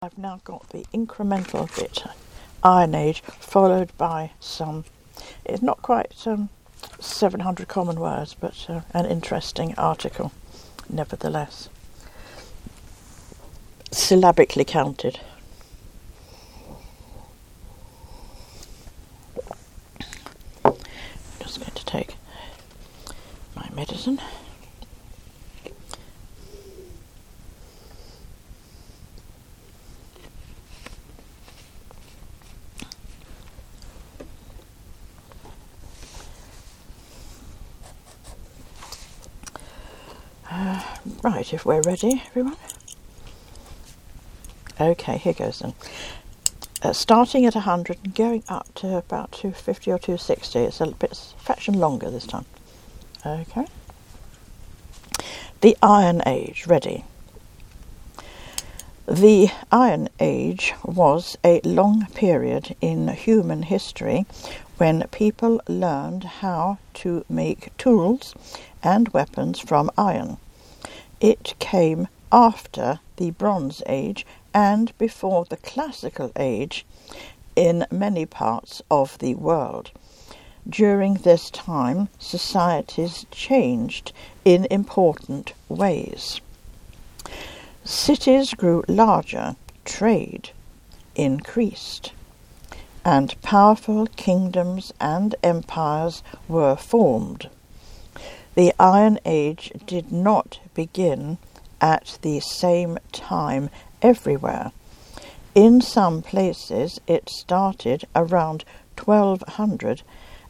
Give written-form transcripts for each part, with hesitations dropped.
I've now got the incremental bit, Iron Age, followed by some, it's not quite 700 common words, but an interesting article, nevertheless. Syllabically counted. I'm just going to take my medicine. Right, if we're ready, everyone. Okay, here goes then. Starting at 100 and going up to about 250 or 260. It's a fraction longer this time. Okay. The Iron Age, ready. The Iron Age was a long period in human history when people learned how to make tools and weapons from iron. It came after the Bronze Age and before the Classical Age in many parts of the world. During this time, societies changed in important ways. Cities grew larger, trade increased, and powerful kingdoms and empires were formed. The Iron Age did not begin at the same time everywhere. In some places it started around 1200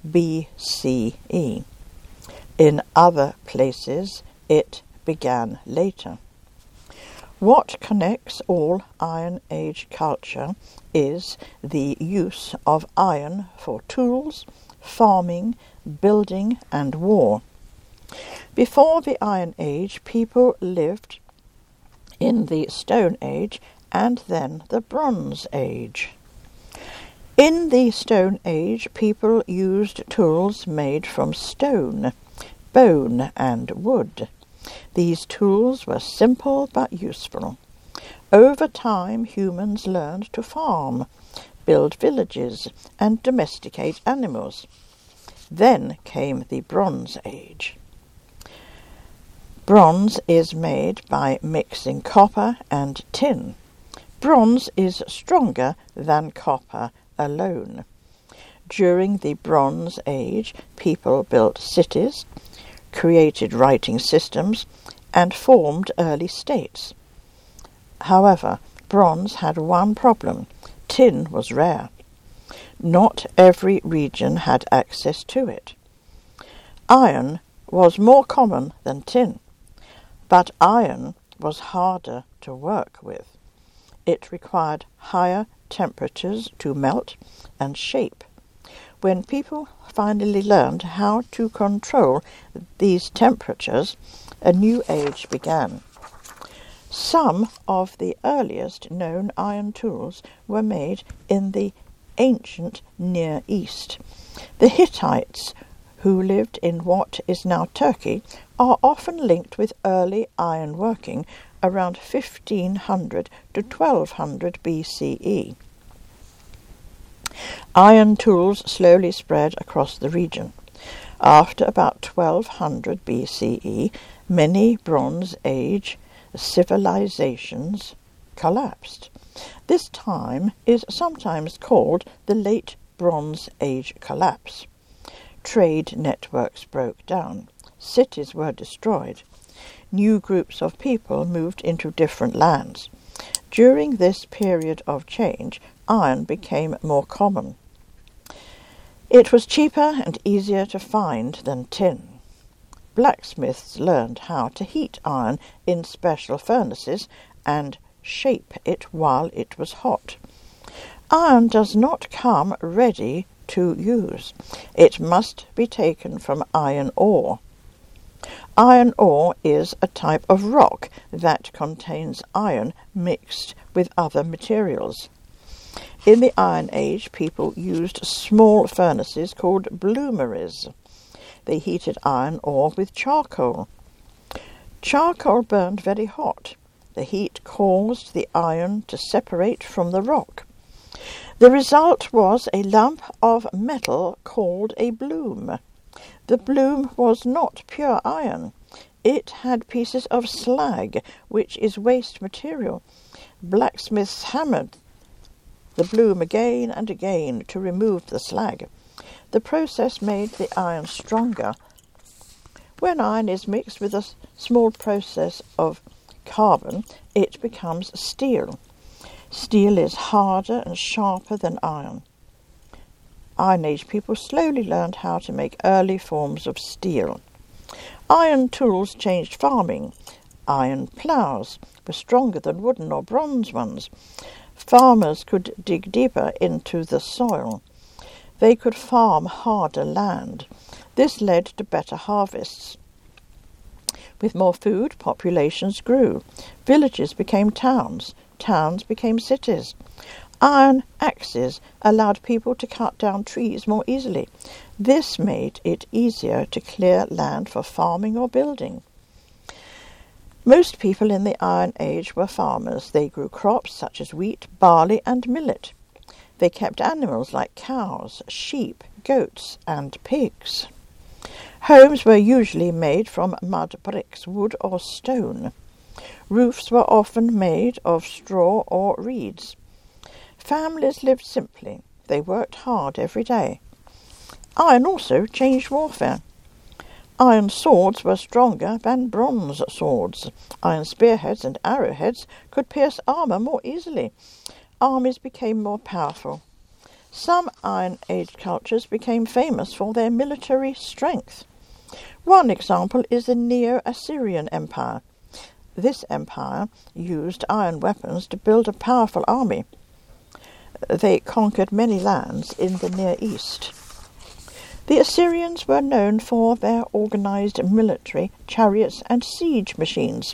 BCE. In other places it began later. What connects all Iron Age culture is the use of iron for tools, farming, building and war. Before the Iron Age, people lived in the Stone Age and then the Bronze Age. In the Stone Age, people used tools made from stone, bone and wood. These tools were simple but useful. Over time, humans learned to farm, build villages and domesticate animals. Then came the Bronze Age. Bronze is made by mixing copper and tin. Bronze is stronger than copper alone. During the Bronze Age, people built cities, created writing systems, and formed early states. However, bronze had one problem. Tin was rare. Not every region had access to it. Iron was more common than tin. But iron was harder to work with. It required higher temperatures to melt and shape. When people finally learned how to control these temperatures, a new age began. Some of the earliest known iron tools were made in the ancient Near East. The Hittites, who lived in what is now Turkey, are often linked with early iron working around 1500 to 1200 BCE. Iron tools slowly spread across the region. After about 1200 BCE, many Bronze Age civilizations collapsed. This time is sometimes called the Late Bronze Age collapse. Trade networks broke down. Cities were destroyed. New groups of people moved into different lands. During this period of change, iron became more common. It was cheaper and easier to find than tin. Blacksmiths learned how to heat iron in special furnaces and shape it while it was hot. Iron does not come ready to use. It must be taken from iron ore. Iron ore is a type of rock that contains iron mixed with other materials. In the Iron Age, people used small furnaces called bloomeries. They heated iron ore with charcoal. Charcoal burned very hot. The heat caused the iron to separate from the rock. The result was a lump of metal called a bloom. The bloom was not pure iron. It had pieces of slag, which is waste material. Blacksmiths hammered the bloom again and again to remove the slag. The process made the iron stronger. When iron is mixed with a small process of carbon, it becomes steel. Steel is harder and sharper than iron. Iron Age people slowly learned how to make early forms of steel. Iron tools changed farming. Iron ploughs were stronger than wooden or bronze ones. Farmers could dig deeper into the soil. They could farm harder land. This led to better harvests. With more food, populations grew. Villages became towns. Towns became cities. Iron axes allowed people to cut down trees more easily. This made it easier to clear land for farming or building. Most people in the Iron Age were farmers. They grew crops such as wheat, barley, and millet. They kept animals like cows, sheep, goats, and pigs. Homes were usually made from mud bricks, wood, or stone. Roofs were often made of straw or reeds. Families lived simply. They worked hard every day. Iron also changed warfare. Iron swords were stronger than bronze swords. Iron spearheads and arrowheads could pierce armour more easily. Armies became more powerful. Some Iron Age cultures became famous for their military strength. One example is the Neo-Assyrian Empire. This empire used iron weapons to build a powerful army. They conquered many lands in the Near East. The Assyrians were known for their organized military, chariots, and siege machines.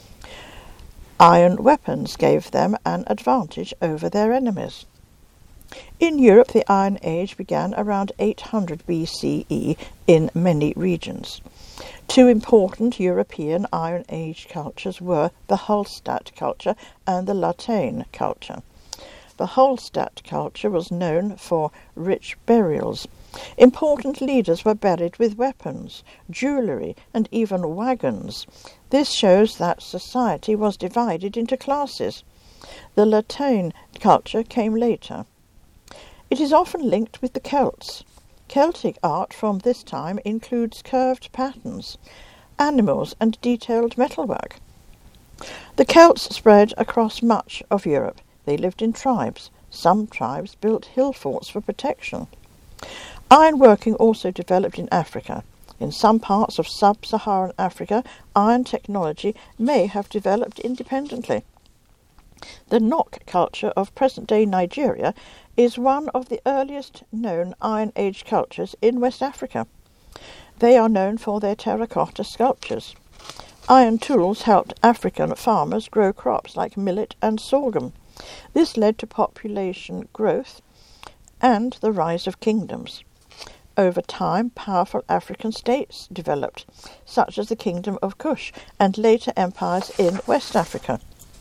Iron weapons gave them an advantage over their enemies. In Europe, the Iron Age began around 800 BCE in many regions. Two important European Iron Age cultures were the Hallstatt culture and the La Tène culture. The Hallstatt culture was known for rich burials. Important leaders were buried with weapons, jewellery, and even wagons. This shows that society was divided into classes. The La Tène culture came later. It is often linked with the Celts. Celtic art from this time includes curved patterns, animals, and detailed metalwork. The Celts spread across much of Europe. They lived in tribes. Some tribes built hill forts for protection. Ironworking also developed in Africa. In some parts of sub-Saharan Africa, iron technology may have developed independently. The Nok culture of present-day Nigeria is one of the earliest known Iron Age cultures in West Africa. They are known for their terracotta sculptures. Iron tools helped African farmers grow crops like millet and sorghum. This led to population growth and the rise of kingdoms. Over time, powerful African states developed, such as the Kingdom of Kush and later empires in West Africa.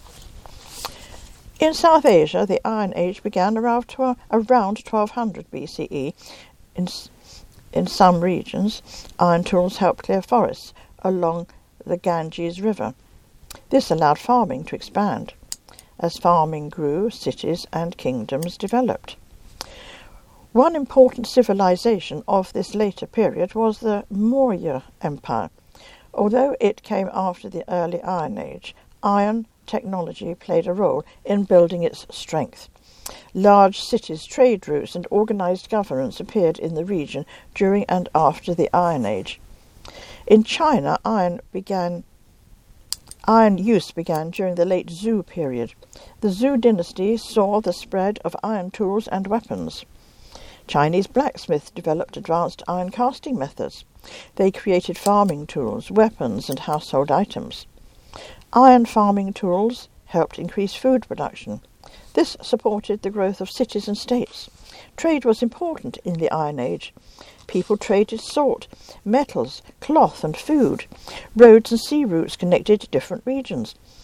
In South Asia, the Iron Age began around 1200 BCE. In some regions, iron tools helped clear forests along the Ganges River. This allowed farming to expand. As farming grew, cities and kingdoms developed. One important civilization of this later period was the Maurya Empire. Although it came after the early Iron Age, iron technology played a role in building its strength. Large cities, trade routes, and organized governance appeared in the region during and after the Iron Age. In China, iron use began during the late Zhou period. The Zhou dynasty saw the spread of iron tools and weapons. Chinese blacksmiths developed advanced iron casting methods. They created farming tools, weapons, and household items. Iron farming tools helped increase food production. This supported the growth of cities and states. Trade was important in the Iron Age. People traded salt, metals, cloth, and food. Roads and sea routes connected different regions.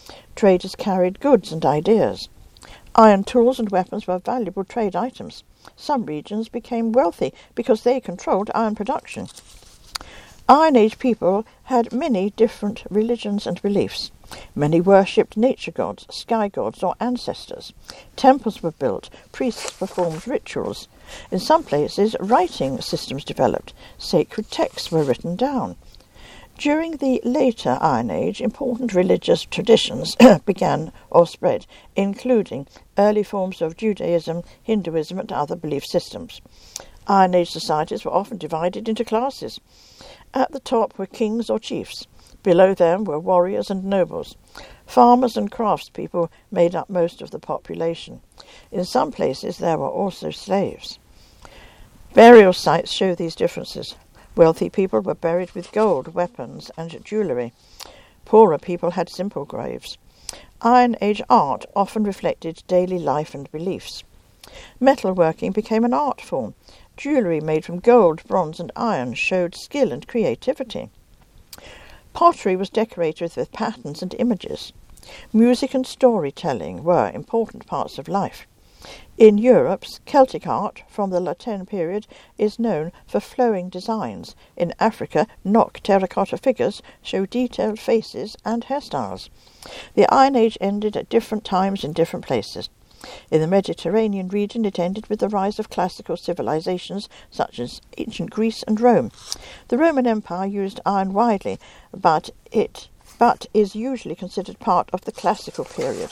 Traders carried goods and ideas. Iron tools and weapons were valuable trade items. Some regions became wealthy because they controlled iron production. Iron Age people had many different religions and beliefs. Many worshipped nature gods, sky gods, or ancestors. Temples were built, priests performed rituals. In some places, writing systems developed. Sacred texts were written down. During the later Iron Age, important religious traditions began or spread, including early forms of Judaism, Hinduism, and other belief systems. Iron Age societies were often divided into classes. At the top were kings or chiefs. Below them were warriors and nobles. Farmers and craftspeople made up most of the population. In some places there were also slaves. Burial sites show these differences. Wealthy people were buried with gold, weapons, and jewellery. Poorer people had simple graves. Iron Age art often reflected daily life and beliefs. Metalworking became an art form. Jewellery made from gold, bronze, and iron showed skill and creativity. Pottery was decorated with patterns and images. Music and storytelling were important parts of life. In Europe, Celtic art from the Latin period is known for flowing designs. In Africa, Nok terracotta figures show detailed faces and hairstyles. The Iron Age ended at different times in different places. In the Mediterranean region, it ended with the rise of classical civilizations such as ancient Greece and Rome. The Roman Empire used iron widely, but is usually considered part of the classical period.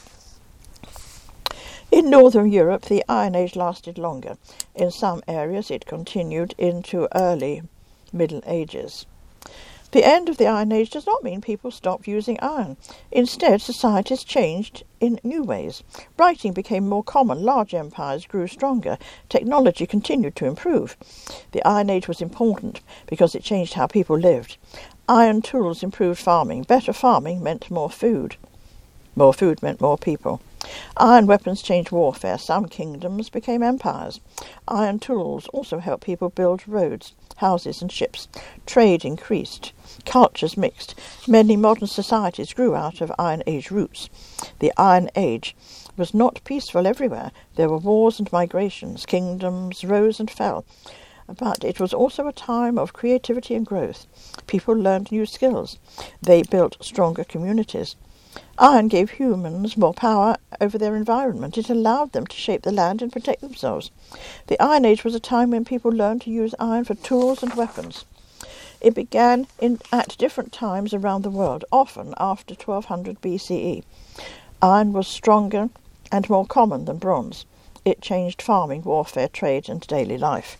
In Northern Europe, the Iron Age lasted longer. In some areas, it continued into early Middle Ages. The end of the Iron Age does not mean people stopped using iron. Instead, societies changed in new ways. Writing became more common, large empires grew stronger, technology continued to improve. The Iron Age was important because it changed how people lived. Iron tools improved farming. Better farming meant more food. More food meant more people. Iron weapons changed warfare. Some kingdoms became empires. Iron tools also helped people build roads, houses, and ships. Trade increased. Cultures mixed. Many modern societies grew out of Iron Age roots. The Iron Age was not peaceful everywhere. There were wars and migrations. Kingdoms rose and fell. But it was also a time of creativity and growth. People learned new skills. They built stronger communities. Iron gave humans more power over their environment. It allowed them to shape the land and protect themselves. The Iron Age was a time when people learned to use iron for tools and weapons. It began at different times around the world, often after 1200 BCE. Iron was stronger and more common than bronze. It changed farming, warfare, trade, and daily life.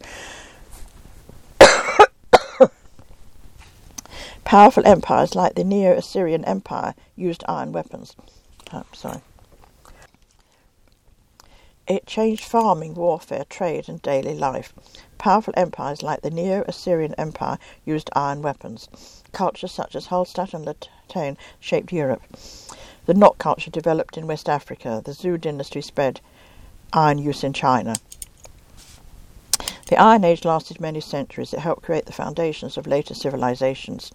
Powerful empires like the Neo-Assyrian Empire used iron weapons. It changed farming, warfare, trade, and daily life. Powerful empires like the Neo-Assyrian Empire used iron weapons. Cultures such as Hallstatt and Latène shaped Europe. The Nok culture developed in West Africa. The Zhou dynasty spread iron use in China. The Iron Age lasted many centuries. It helped create the foundations of later civilizations.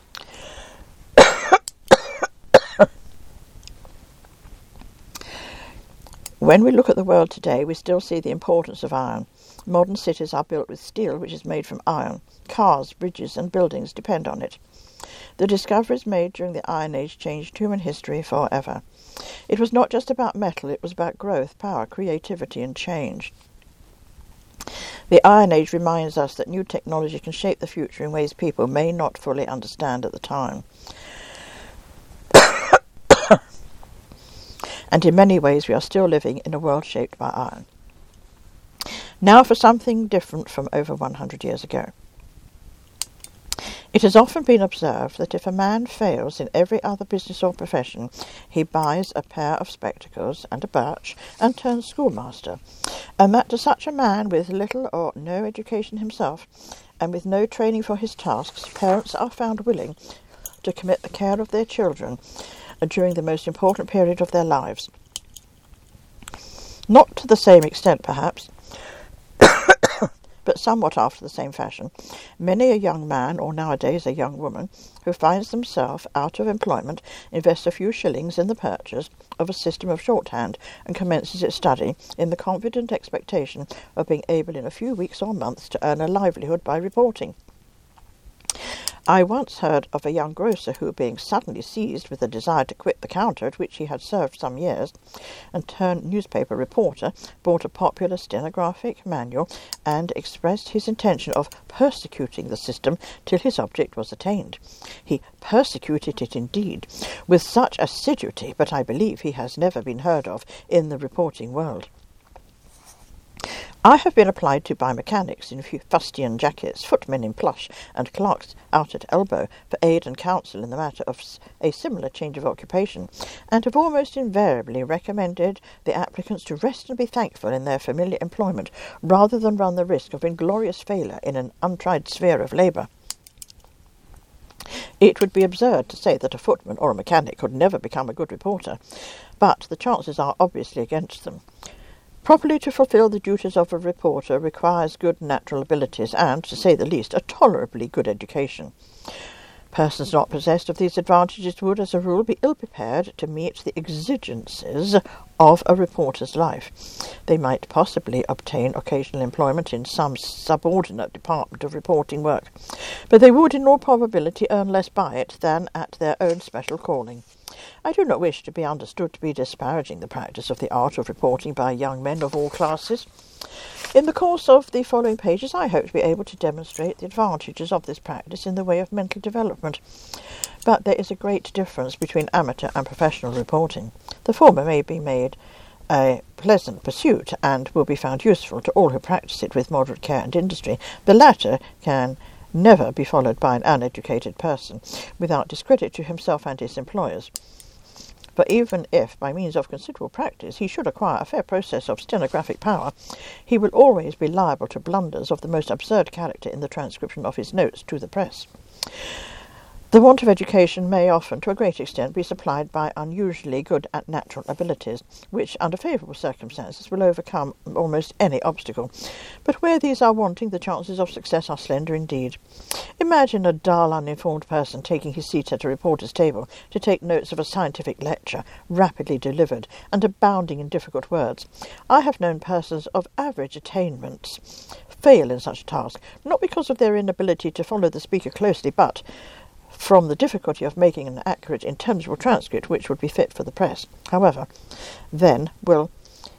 When we look at the world today, we still see the importance of iron. Modern cities are built with steel, which is made from iron. Cars, bridges, and buildings depend on it. The discoveries made during the Iron Age changed human history forever. It was not just about metal, it was about growth, power, creativity, and change. The Iron Age reminds us that new technology can shape the future in ways people may not fully understand at the time. And in many ways we are still living in a world shaped by iron. Now for something different from over 100 years ago. It has often been observed that if a man fails in every other business or profession, he buys a pair of spectacles and a birch and turns schoolmaster, and that to such a man with little or no education himself, and with no training for his tasks, parents are found willing to commit the care of their children during the most important period of their lives. Not to the same extent, perhaps, but somewhat after the same fashion. Many a young man, or nowadays a young woman, who finds themselves out of employment invests a few shillings in the purchase of a system of shorthand and commences its study in the confident expectation of being able in a few weeks or months to earn a livelihood by reporting. I once heard of a young grocer who, being suddenly seized with a desire to quit the counter at which he had served some years and turn newspaper reporter, bought a popular stenographic manual and expressed his intention of persecuting the system till his object was attained. He persecuted it indeed, with such assiduity, but I believe he has never been heard of in the reporting world. I have been applied to by mechanics in fustian jackets, footmen in plush, and clerks out at elbow for aid and counsel in the matter of a similar change of occupation, and have almost invariably recommended the applicants to rest and be thankful in their familiar employment, rather than run the risk of inglorious failure in an untried sphere of labour. It would be absurd to say that a footman or a mechanic could never become a good reporter, but the chances are obviously against them. Properly to fulfil the duties of a reporter requires good natural abilities and, to say the least, a tolerably good education. Persons not possessed of these advantages would, as a rule, be ill-prepared to meet the exigencies of a reporter's life. They might possibly obtain occasional employment in some subordinate department of reporting work, but they would, in all probability, earn less by it than at their own special calling. I do not wish to be understood to be disparaging the practice of the art of reporting by young men of all classes. In the course of the following pages, I hope to be able to demonstrate the advantages of this practice in the way of mental development. But there is a great difference between amateur and professional reporting. The former may be made a pleasant pursuit and will be found useful to all who practice it with moderate care and industry. The latter can never be followed by an uneducated person, without discredit to himself and his employers. For even if, by means of considerable practice, he should acquire a fair process of stenographic power, he will always be liable to blunders of the most absurd character in the transcription of his notes to the press. The want of education may often, to a great extent, be supplied by unusually good natural abilities, which, under favourable circumstances, will overcome almost any obstacle. But where these are wanting, the chances of success are slender indeed. Imagine a dull, uninformed person taking his seat at a reporter's table to take notes of a scientific lecture, rapidly delivered, and abounding in difficult words. I have known persons of average attainments fail in such a task, not because of their inability to follow the speaker closely, but from the difficulty of making an accurate, intelligible transcript which would be fit for the press. However, then will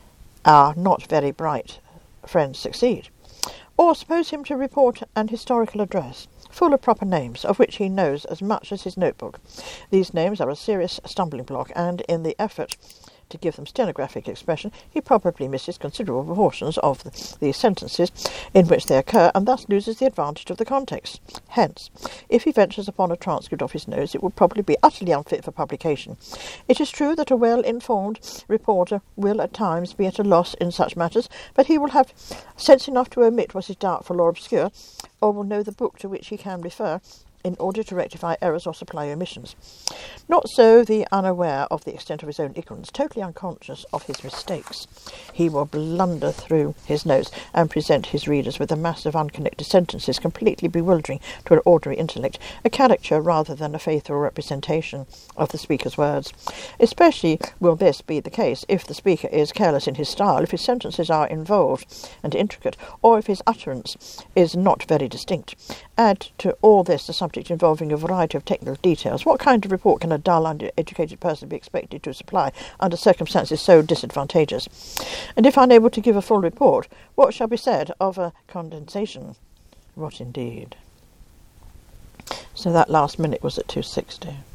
our not very bright friend succeed. Or suppose him to report an historical address, full of proper names, of which he knows as much as his notebook. These names are a serious stumbling block, and in the effort to give them stenographic expression, he probably misses considerable proportions of the sentences in which they occur, and thus loses the advantage of the context. Hence, if he ventures upon a transcript of his notes, it will probably be utterly unfit for publication. It is true that a well-informed reporter will at times be at a loss in such matters, but he will have sense enough to omit what is doubtful or obscure, or will know the book to which he can refer in order to rectify errors or supply omissions. Not so the unaware of the extent of his own ignorance, totally unconscious of his mistakes. He will blunder through his notes and present his readers with a mass of unconnected sentences completely bewildering to an ordinary intellect, a caricature rather than a faithful representation of the speaker's words. Especially will this be the case if the speaker is careless in his style, if his sentences are involved and intricate, or if his utterance is not very distinct. Add to all this the subject involving a variety of technical details. What kind of report can a dull, uneducated person be expected to supply under circumstances so disadvantageous? And if unable to give a full report, what shall be said of a condensation? What indeed? So that last minute was at 2:60.